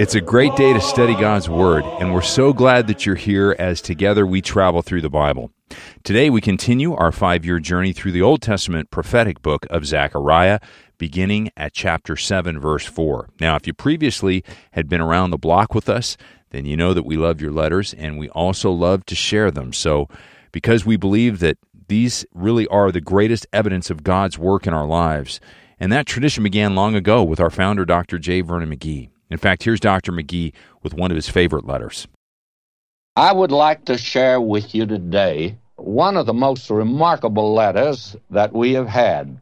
It's a great day to study God's Word, and we're so glad that you're here as together we travel through the Bible. Today we continue our 5-year journey through the Old Testament prophetic book of Zechariah, beginning at chapter 7, verse 4. Now, if you previously had been around the block with us, then you know that we love your letters, and we also love to share them. So, because we believe that these really are the greatest evidence of God's work in our lives, and that tradition began long ago with our founder, Dr. J. Vernon McGee. In fact, here's Dr. McGee with one of his favorite letters. I would like to share with you today one of the most remarkable letters that we have had.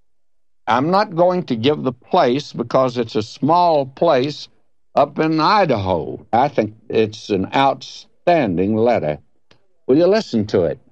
I'm not going to give the place because it's a small place up in Idaho. I think it's an outstanding letter. Will you listen to it?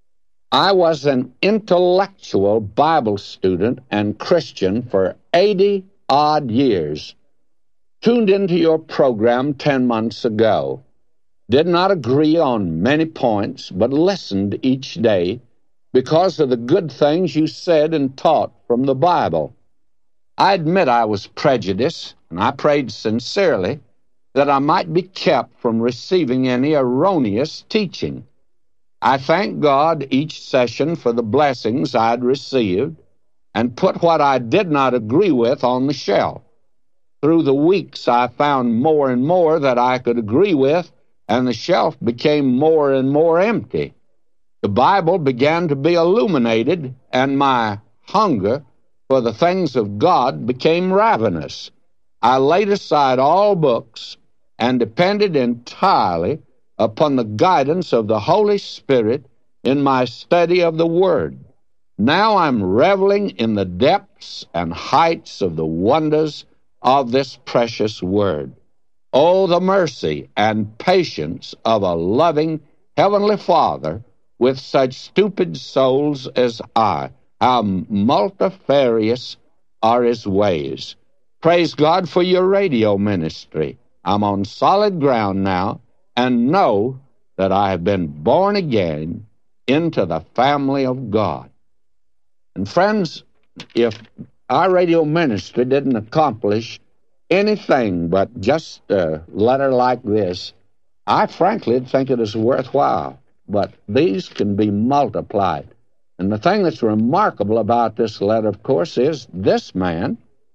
I was an intellectual Bible student and Christian for 80-odd years. Tuned into your program 10 months ago. Did not agree on many points, but listened each day because of the good things you said and taught from the Bible. I admit I was prejudiced, and I prayed sincerely that I might be kept from receiving any erroneous teaching. I thank God each session for the blessings I'd received and put what I did not agree with on the shelf. Through the weeks, I found more and more that I could agree with, and the shelf became more and more empty. The Bible began to be illuminated, and my hunger for the things of God became ravenous. I laid aside all books and depended entirely upon the guidance of the Holy Spirit in my study of the Word. Now I'm reveling in the depths and heights of the wonders of this precious Word. Oh, the mercy and patience of a loving Heavenly Father with such stupid souls as I. How multifarious are His ways. Praise God for your radio ministry. I'm on solid ground now and know that I have been born again into the family of God. And friends, if our radio ministry didn't accomplish anything but just a letter like this, I frankly think it is worthwhile. But these can be multiplied. And the thing that's remarkable about this letter, of course, is this man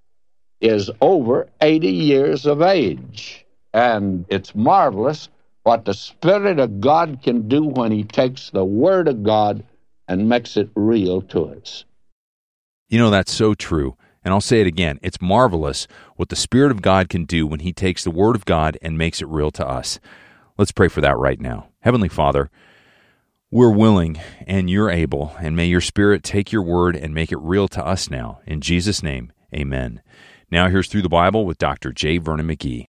is over 80 years of age. And it's marvelous what the Spirit of God can do when He takes the Word of God and makes it real to us. You know, that's so true. And I'll say it again, it's marvelous what the Spirit of God can do when He takes the Word of God and makes it real to us. Let's pray for that right now. Heavenly Father, we're willing and You're able, and may Your Spirit take Your Word and make it real to us now. In Jesus' name, amen. Now here's Through the Bible with Dr. J. Vernon McGee.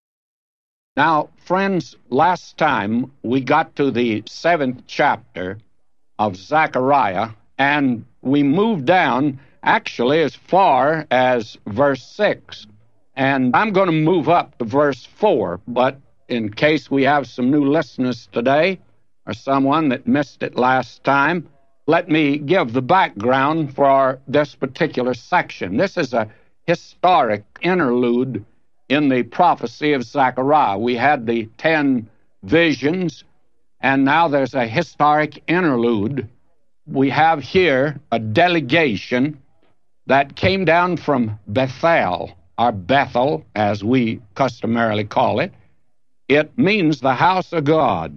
Now, friends, last time we got to the 7th chapter of Zechariah, and we moved down actually as far as verse 6. And I'm going to move up to verse 4, but in case we have some new listeners today or someone that missed it last time, let me give the background for this particular section. This is a historic interlude in the prophecy of Zechariah. We had the 10 visions, and now there's a historic interlude. We have here a delegation that came down from Bethel, or Bethel, as we customarily call it. It means the house of God.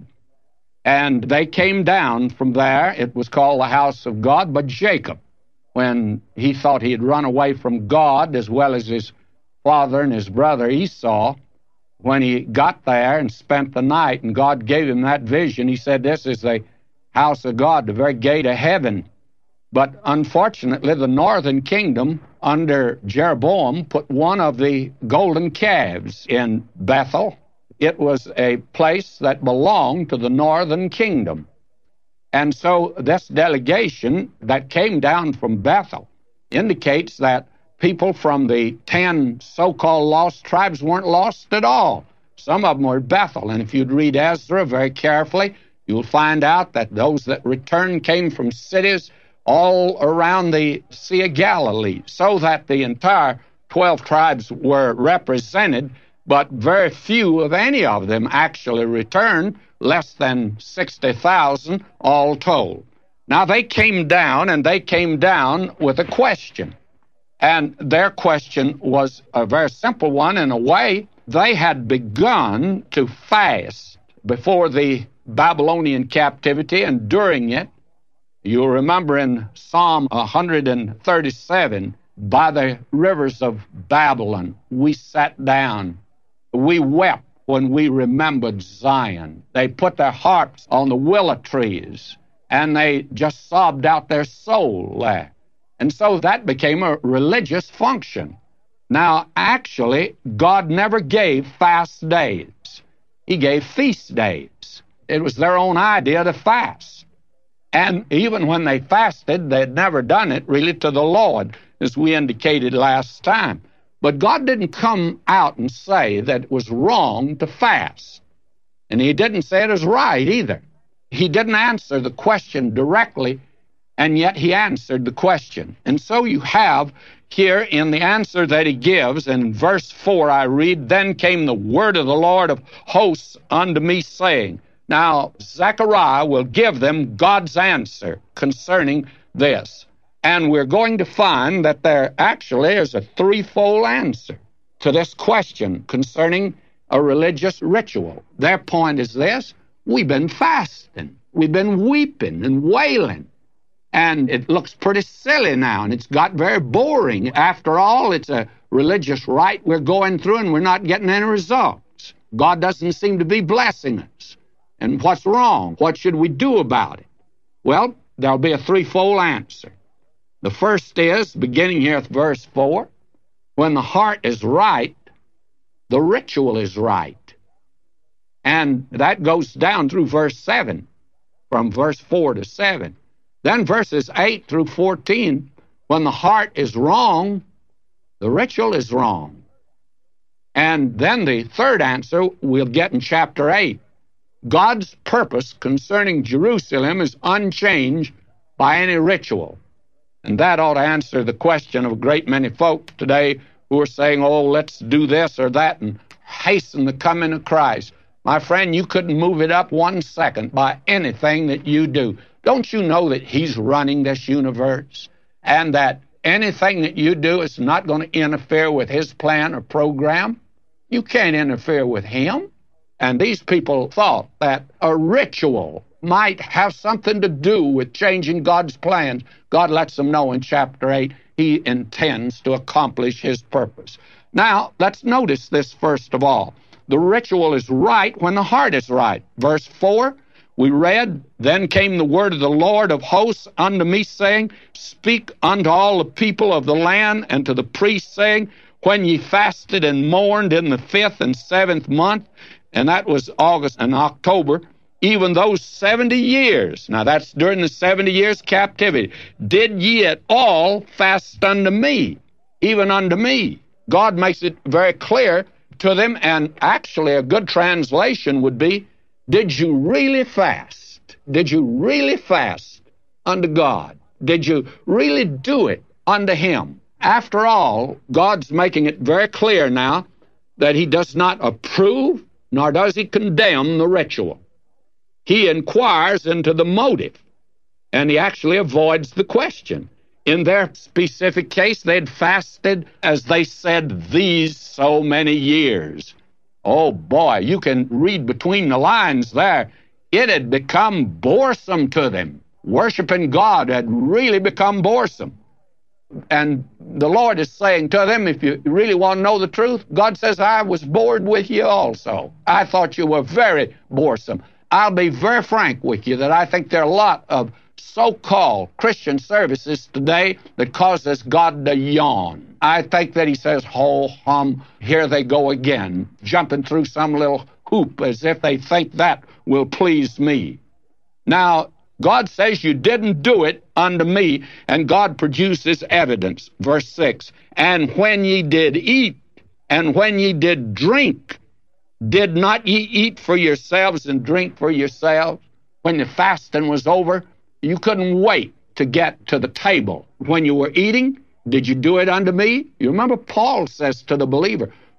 And they came down from there. It was called the house of God by Jacob, when he thought he had run away from God, as well as his father and his brother Esau. When he got there and spent the night, and God gave him that vision, he said, "This is the house of God, the very gate of heaven." But unfortunately, the northern kingdom under Jeroboam put one of the golden calves in Bethel. It was a place that belonged to the northern kingdom. And so this delegation that came down from Bethel indicates that people from the 10 so-called lost tribes weren't lost at all. Some of them were at Bethel. And if you'd read Ezra very carefully, you'll find out that those that returned came from cities all around the Sea of Galilee, so that the entire 12 tribes were represented but very few of any of them actually returned, less than 60,000 all told. Now, they came down, and they came down with a question. And their question was a very simple one in a way. They had begun to fast before the Babylonian captivity, and during it, you'll remember in Psalm 137, by the rivers of Babylon, we sat down. We wept when we remembered Zion. They put their harps on the willow trees, and they just sobbed out their soul there. And so that became a religious function. Now, actually, God never gave fast days. He gave feast days. It was their own idea to fast. And even when they fasted, they'd never done it really to the Lord, as we indicated last time. But God didn't come out and say that it was wrong to fast. And He didn't say it was right either. He didn't answer the question directly, and yet He answered the question. And so you have here in the answer that He gives, in verse 4 I read, "Then came the word of the Lord of hosts unto me, saying." Now, Zechariah will give them God's answer concerning this. And we're going to find that there actually is a threefold answer to this question concerning a religious ritual. Their point is this: we've been fasting, we've been weeping and wailing, and it looks pretty silly now, and it's got very boring. After all, it's a religious rite we're going through, and we're not getting any results. God doesn't seem to be blessing us. And what's wrong? What should we do about it? Well, there'll be a threefold answer. The first is, beginning here at verse 4, when the heart is right, the ritual is right. And that goes down through verse 7, from verse 4 to 7. Then verses 8 through 14, when the heart is wrong, the ritual is wrong. And then the third answer we'll get in chapter 8. God's purpose concerning Jerusalem is unchanged by any ritual. And that ought to answer the question of a great many folk today who are saying, oh, let's do this or that and hasten the coming of Christ. My friend, you couldn't move it up 1 second by anything that you do. Don't you know that He's running this universe, and that anything that you do is not going to interfere with His plan or program? You can't interfere with Him. And these people thought that a ritual might have something to do with changing God's plans. God lets them know in chapter 8 He intends to accomplish His purpose. Now, let's notice this first of all. The ritual is right when the heart is right. Verse 4, we read, "Then came the word of the Lord of hosts unto me, saying, Speak unto all the people of the land and to the priests, saying, When ye fasted and mourned in the 5th and 7th month," and that was August and October, "even those 70 years," now that's during the 70 years captivity, "did ye at all fast unto me," even unto me. God makes it very clear to them, and actually a good translation would be, did you really fast? Did you really fast unto God? Did you really do it unto Him? After all, God's making it very clear now that He does not approve, nor does He condemn the ritual. He inquires into the motive, and He actually avoids the question. In their specific case, they'd fasted, as they said, these so many years. Oh boy, you can read between the lines there. It had become boresome to them. Worshiping God had really become boresome. And the Lord is saying to them, if you really want to know the truth, God says, I was bored with you also. I thought you were very boresome. I'll be very frank with you that I think there are a lot of so-called Christian services today that causes God to yawn. I think that He says, ho hum, here they go again, jumping through some little hoop as if they think that will please me. Now, God says you didn't do it unto me, and God produces evidence. Verse 6, "And when ye did eat, and when ye did drink, did not ye eat for yourselves and drink for yourselves?" When the fasting was over, you couldn't wait to get to the table. When you were eating, did you do it unto me? You remember Paul says to the believer,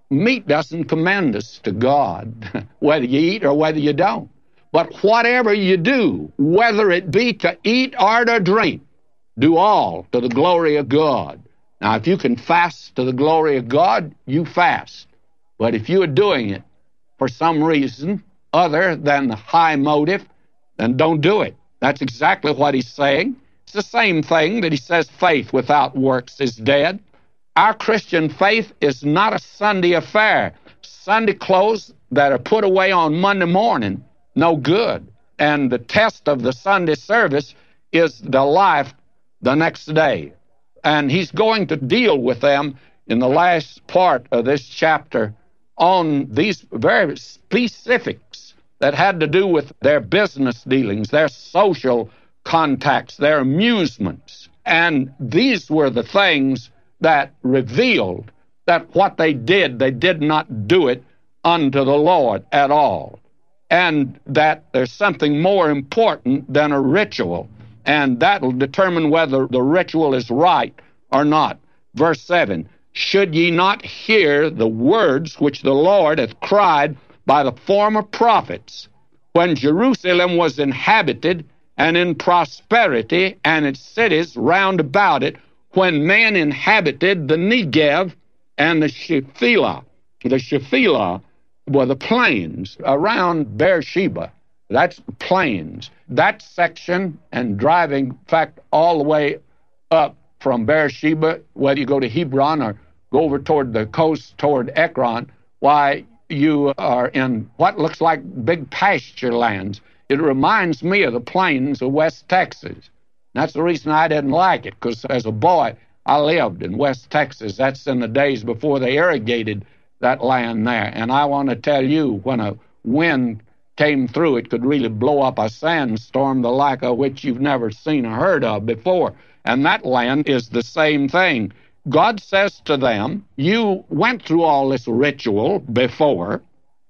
Meat doesn't commend us to God, whether you eat or whether you don't. But whatever you do, whether it be to eat or to drink, do all to the glory of God. Now, if you can fast to the glory of God, you fast. But if you are doing it for some reason other than the high motive, then don't do it. That's exactly what he's saying. It's the same thing that he says faith without works is dead. Our Christian faith is not a Sunday affair. Sunday clothes that are put away on Monday morning, no good. And the test of the Sunday service is the life the next day. And he's going to deal with them in the last part of this chapter on these very specifics that had to do with their business dealings, their social contacts, their amusements. And these were the things that revealed that what they did not do it unto the Lord at all. And that there's something more important than a ritual, and that'll determine whether the ritual is right or not. Verse 7, should ye not hear the words which the Lord hath cried by the former prophets, when Jerusalem was inhabited and in prosperity, and its cities round about it, when men inhabited the Negev and the Shephelah. The Shephelah were the plains around Beersheba. That's plains. That section, and driving, in fact, all the way up from Beersheba, whether you go to Hebron or go over toward the coast toward Ekron, why, you are in what looks like big pasture lands. It reminds me of the plains of West Texas. That's the reason I didn't like it, because as a boy, I lived in West Texas. That's in the days before they irrigated that land there. And I want to tell you, when a wind came through, it could really blow up a sandstorm, the like of which you've never seen or heard of before. And that land is the same thing. God says to them, you went through all this ritual before,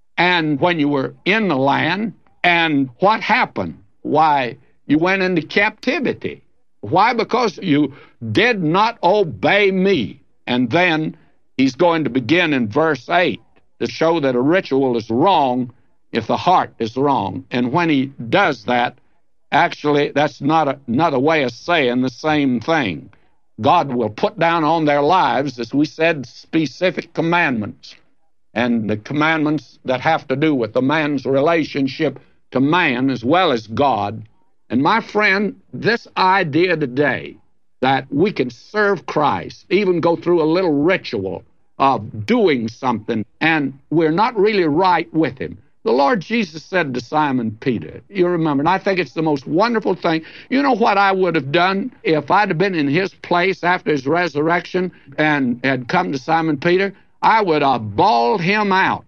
and when you were in the land, and what happened? Why, you went into captivity. Why? Because you did not obey me. And then he's going to begin in verse 8 to show that a ritual is wrong if the heart is wrong. And when he does that, actually, that's not another way of saying the same thing. God will put down on their lives, as we said, specific commandments. And the commandments that have to do with the man's relationship to man as well as God. And my friend, this idea today that we can serve Christ, even go through a little ritual of doing something, and we're not really right with him. The Lord Jesus said to Simon Peter, you remember, and I think it's the most wonderful thing. You know what I would have done if I'd have been in his place after his resurrection and had come to Simon Peter? I would have bawled him out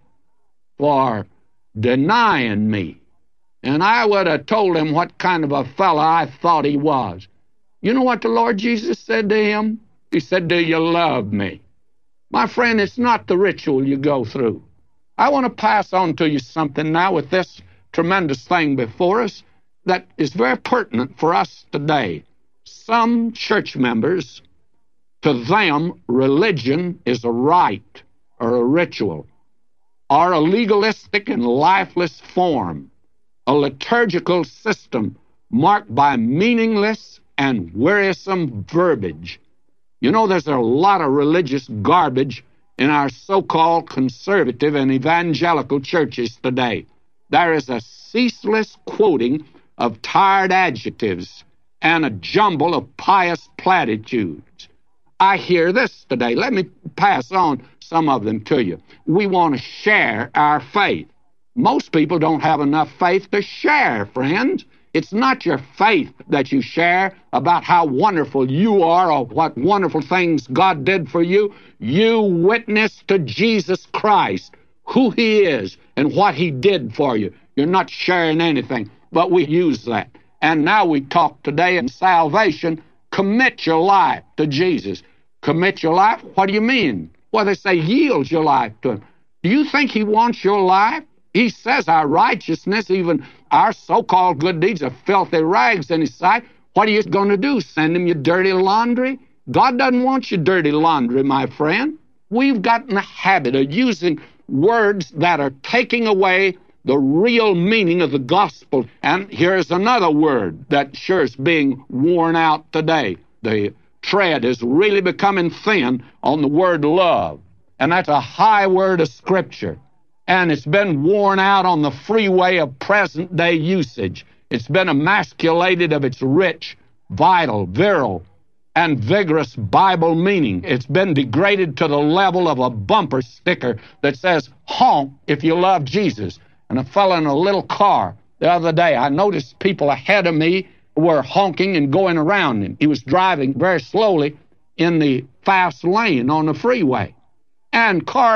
for denying me. And I would have told him what kind of a fellow I thought he was. You know what the Lord Jesus said to him? He said, do you love me? My friend, it's not the ritual you go through. I want to pass on to you something now with this tremendous thing before us that is very pertinent for us today. Some church members, to them, religion is a rite or a ritual or a legalistic and lifeless form, a liturgical system marked by meaningless and wearisome verbiage. You know, there's a lot of religious garbage in our so-called conservative and evangelical churches today. There is a ceaseless quoting of tired adjectives and a jumble of pious platitudes. I hear this today. Let me pass on some of them to you. We want to share our faith. Most people don't have enough faith to share, friends. It's not your faith that you share about how wonderful you are or what wonderful things God did for you. You witness to Jesus Christ, who he is and what he did for you. You're not sharing anything, but we use that. And now we talk today in salvation, commit your life to Jesus. Commit your life? What do you mean? Well, they say yield your life to him. Do you think he wants your life? He says our righteousness, even our so-called good deeds, are filthy rags in his sight. What are you going to do? Send him your dirty laundry? God doesn't want your dirty laundry, my friend. We've gotten the habit of using words that are taking away the real meaning of the gospel. And here's another word that sure is being worn out today. The tread is really becoming thin on the word love. And that's a high word of Scripture. And it's been worn out on the freeway of present-day usage. It's been emasculated of its rich, vital, virile, and vigorous Bible meaning. It's been degraded to the level of a bumper sticker that says, honk if you love Jesus. And a fellow in a little car the other day, I noticed people ahead of me were honking and going around him. He was driving very slowly in the fast lane on the freeway. And car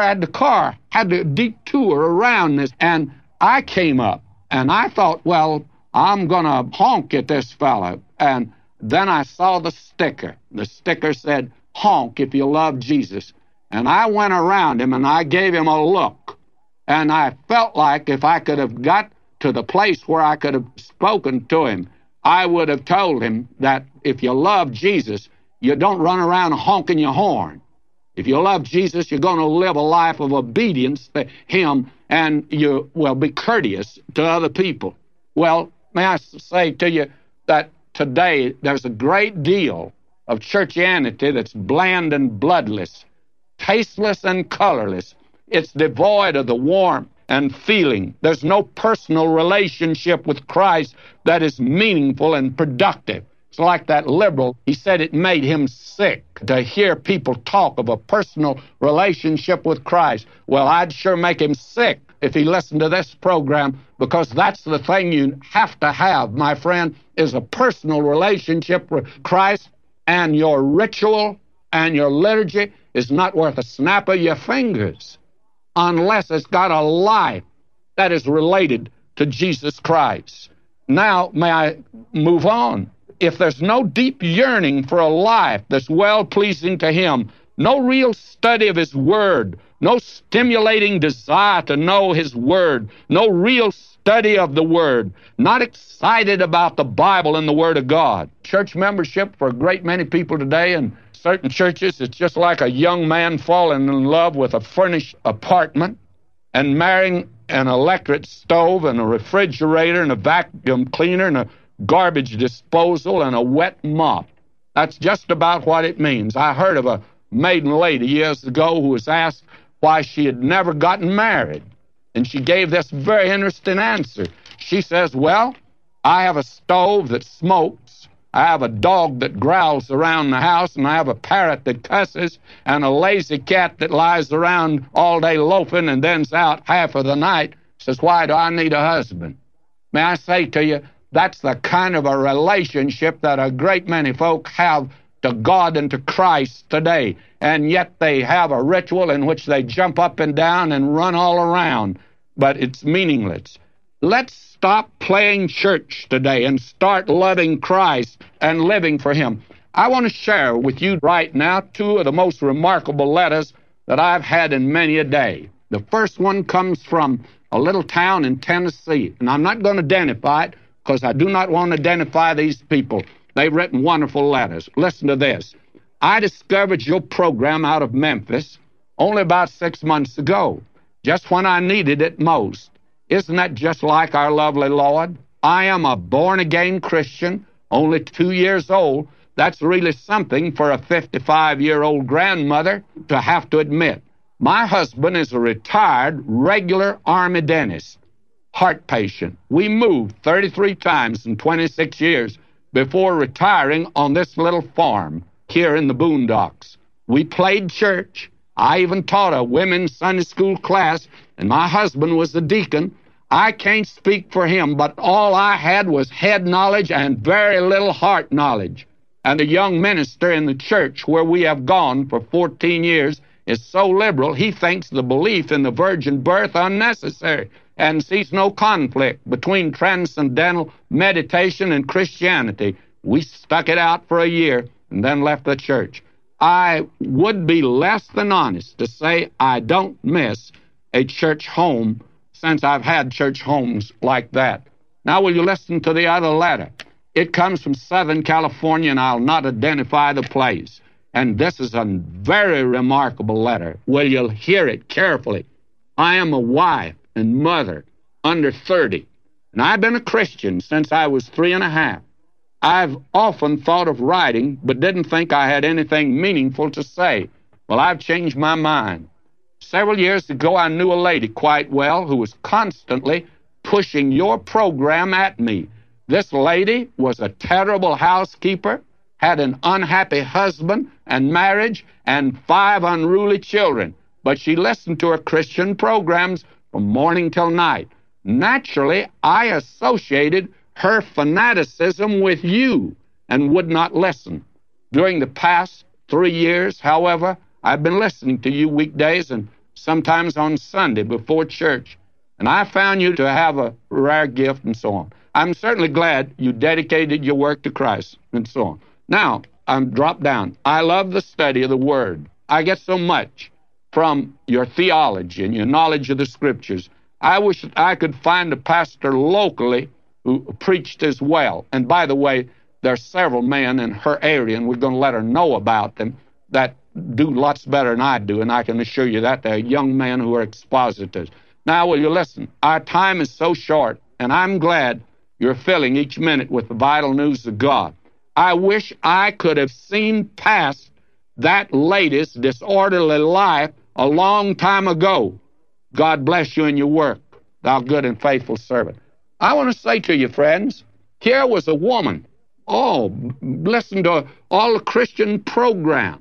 had to detour around this. And I came up, and I thought, well, I'm going to honk at this fellow. And then I saw the sticker. The sticker said, honk if you love Jesus. And I went around him, and I gave him a look. And I felt like if I could have got to the place where I could have spoken to him, I would have told him that if you love Jesus, you don't run around honking your horn. If you love Jesus, you're going to live a life of obedience to Him, and you will be courteous to other people. Well, may I say to you that today there's a great deal of churchianity that's bland and bloodless, tasteless and colorless. It's devoid of the warmth and feeling. There's no personal relationship with Christ that is meaningful and productive. It's like that liberal. He said it made him sick to hear people talk of a personal relationship with Christ. Well, I'd sure make him sick if he listened to this program, because that's the thing you have to have, my friend, is a personal relationship with Christ, and your ritual and your liturgy is not worth a snap of your fingers unless it's got a life that is related to Jesus Christ. Now, may I move on? If there's no deep yearning for a life that's well-pleasing to Him, no real study of His Word, no stimulating desire to know His Word, no real study of the Word, not excited about the Bible and the Word of God. Church membership for a great many people today in certain churches, it's just like a young man falling in love with a furnished apartment and marrying an electric stove and a refrigerator and a vacuum cleaner and a garbage disposal and a wet mop. That's just about what it means. I heard of a maiden lady years ago who was asked why she had never gotten married. And she gave this very interesting answer. She says, well, I have a stove that smokes, I have a dog that growls around the house, and I have a parrot that cusses, and a lazy cat that lies around all day loafing and then's out half of the night. Says, why do I need a husband? May I say to you, that's the kind of a relationship that a great many folk have to God and to Christ today. And yet they have a ritual in which they jump up and down and run all around, but it's meaningless. Let's stop playing church today and start loving Christ and living for Him. I want to share with you right now two of the most remarkable letters that I've had in many a day. The first one comes from a little town in Tennessee, and I'm not going to identify it because I do not want to identify these people. They've written wonderful letters. Listen to this. I discovered your program out of Memphis only about 6 months ago, just when I needed it most. Isn't that just like our lovely Lord? I am a born-again Christian, only 2 years old. That's really something for a 55-year-old grandmother to have to admit. My husband is a retired, regular Army dentist, heart patient. We moved 33 times in 26 years before retiring on this little farm here in the boondocks. We played church. I even taught a women's Sunday school class, and my husband was the deacon. I can't speak for him, but all I had was head knowledge and very little heart knowledge. And the young minister in the church where we have gone for 14 years is so liberal, he thinks the belief in the virgin birth unnecessary and sees no conflict between transcendental meditation and Christianity. We stuck it out for a year and then left the church. I would be less than honest to say I don't miss a church home since I've had church homes like that. Now, will you listen to the other letter? It comes from Southern California, and I'll not identify the place. And this is a very remarkable letter. Will you hear it carefully? I am a wife and mother under 30, and I've been a Christian since I was 3.5. I've often thought of writing, but didn't think I had anything meaningful to say. Well, I've changed my mind. Several years ago, I knew a lady quite well who was constantly pushing your program at me. This lady was a terrible housekeeper, had an unhappy husband and marriage, and 5 unruly children. But she listened to her Christian programs from morning till night. Naturally, I associated her fanaticism with you and would not listen. During the past 3 years, however, I've been listening to you weekdays and sometimes on Sunday before church, and I found you to have a rare gift and so on. I'm certainly glad you dedicated your work to Christ and so on. Now, I'm dropped down. I love the study of the Word. I get so much from your theology and your knowledge of the Scriptures. I wish I could find a pastor locally who preached as well. And by the way, there are several men in her area, and we're going to let her know about them, that do lots better than I do, and I can assure you that. They're young men who are expositors. Now, will you listen? Our time is so short, and I'm glad you're filling each minute with the vital news of God. I wish I could have seen past that lady's disorderly life a long time ago. God bless you in your work, thou good and faithful servant. I want to say to you, friends, here was a woman, listen to all the Christian programs,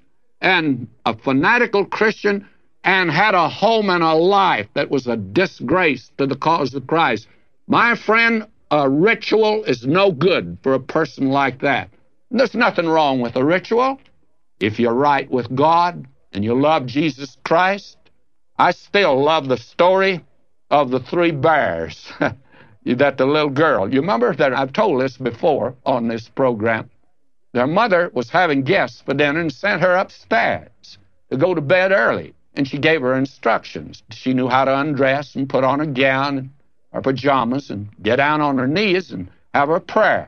and a fanatical Christian, and had a home and a life that was a disgrace to the cause of Christ. My friend, a ritual is no good for a person like that. There's nothing wrong with a ritual if you're right with God and you love Jesus Christ. I still love the story of the 3 bears, that the little girl. You remember that I've told this before on this program. Their mother was having guests for dinner and sent her upstairs to go to bed early, and she gave her instructions. She knew how to undress and put on a gown and her pajamas and get down on her knees and have her prayer.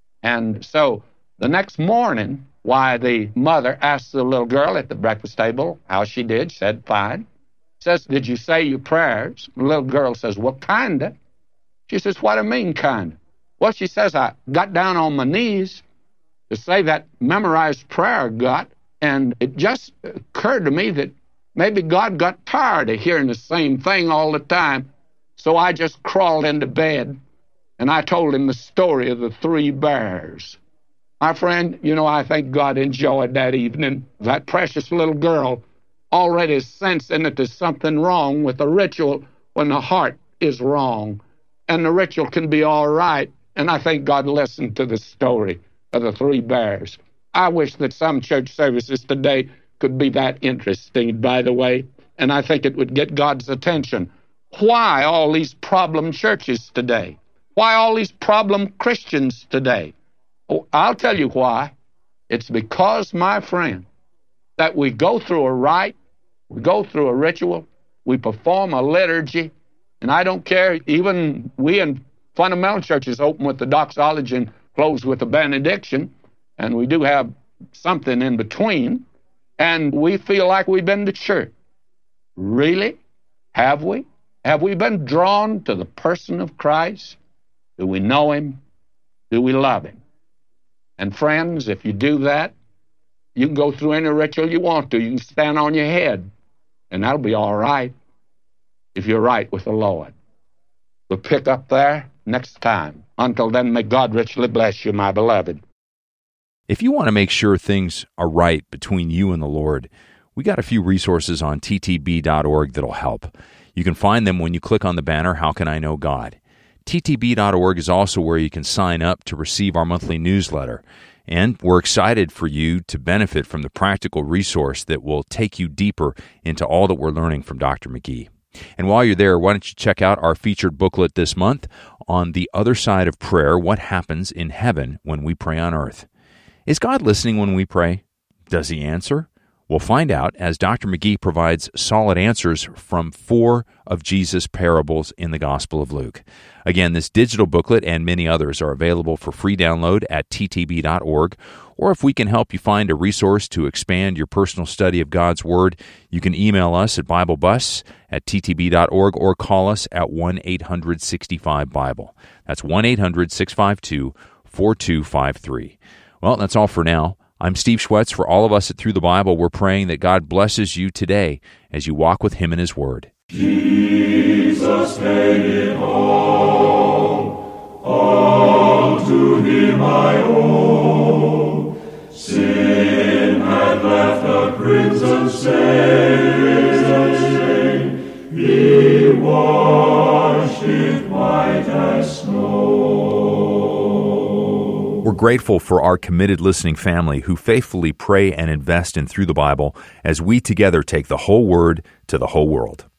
And so the next morning, the mother asked the little girl at the breakfast table how she did. She said, fine. Says, did you say your prayers? The little girl says, well, kinda. She says, what do you mean, kinda? Well, she says, I got down on my knees to say that memorized prayer I got, and it just occurred to me that maybe God got tired of hearing the same thing all the time. So I just crawled into bed, and I told him the story of the 3 bears. My friend, I think God enjoyed that evening. That precious little girl already sensing that there's something wrong with the ritual when the heart is wrong. And the ritual can be all right, and I think God listened to the story of the 3 bears. I wish that some church services today could be that interesting, by the way, and I think it would get God's attention. Why all these problem churches today? Why all these problem Christians today? Oh, I'll tell you why. It's because, my friend, that we go through a rite, we go through a ritual, we perform a liturgy, and I don't care, even we in fundamental churches open with the doxology and close with the benediction, and we do have something in between, and we feel like we've been to church. Really? Have we? Have we been drawn to the person of Christ? Do we know Him? Do we love Him? And friends, if you do that, you can go through any ritual you want to. You can stand on your head, and that'll be all right if you're right with the Lord. We'll pick up there next time. Until then, may God richly bless you, my beloved. If you want to make sure things are right between you and the Lord, we got a few resources on ttb.org that'll help. You can find them when you click on the banner, How Can I Know God? ttb.org is also where you can sign up to receive our monthly newsletter. And we're excited for you to benefit from the practical resource that will take you deeper into all that we're learning from Dr. McGee. And while you're there, why don't you check out our featured booklet this month on the other side of prayer, What Happens in Heaven When We Pray on Earth. Is God listening when we pray? Does He answer? We'll find out as Dr. McGee provides solid answers from 4 of Jesus' parables in the Gospel of Luke. Again, this digital booklet and many others are available for free download at ttb.org, or if we can help you find a resource to expand your personal study of God's Word, you can email us at BibleBus@ttb.org or call us at 1-800-65-BIBLE. That's 1-800-652-4253. Well, that's all for now. I'm Steve Schwetz. For all of us at Through the Bible, we're praying that God blesses you today as you walk with Him in His Word. Jesus paid it all to Him I owe. Sin had left a crimson stain, He washed it white as snow. We're grateful for our committed listening family who faithfully pray and invest in Through the Bible as we together take the whole Word to the whole world.